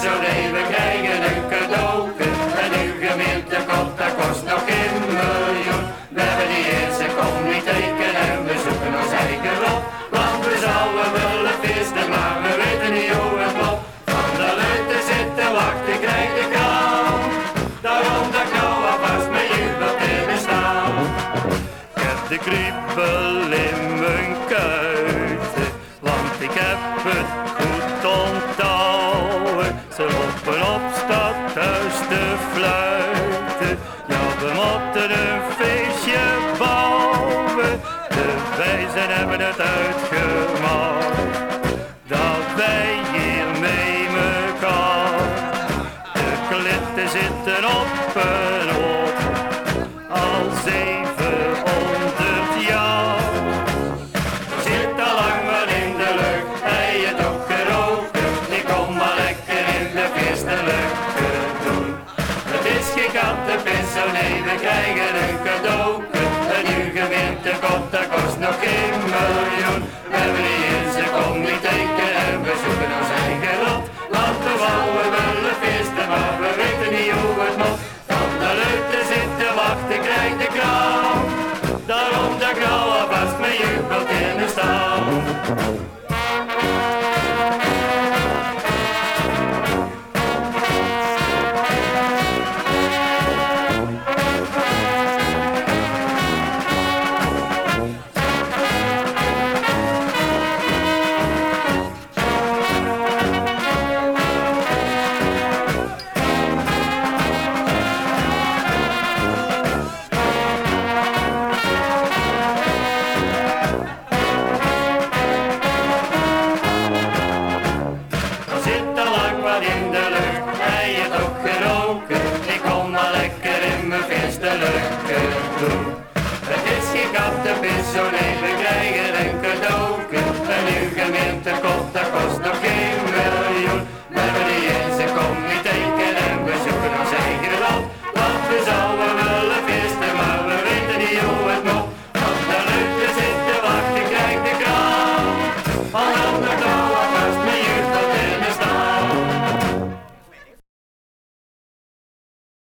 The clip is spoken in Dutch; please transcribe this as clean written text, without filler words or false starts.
zo nee, we krijgen een cadeautje. En uw gemeentekot, dat kost nog geen miljoen. We hebben die eerste comité en we zoeken ons eigen lot. Want we zouden willen feesten, maar we weten niet hoe het loopt. Van de leute zitten wachten, krijg de kraan. Daarom dat ik nou alvast met jubel binnen staan. Ik heb de kriebel in mijn kuiten, want ik heb het goed onthouden. Ze lopen op stadhuis te fluiten. Ja, we moeten een feestje bouwen. De wijzen hebben het uitgemaakt dat wij hier mee mekaar. De klitten zitten op en op, al 7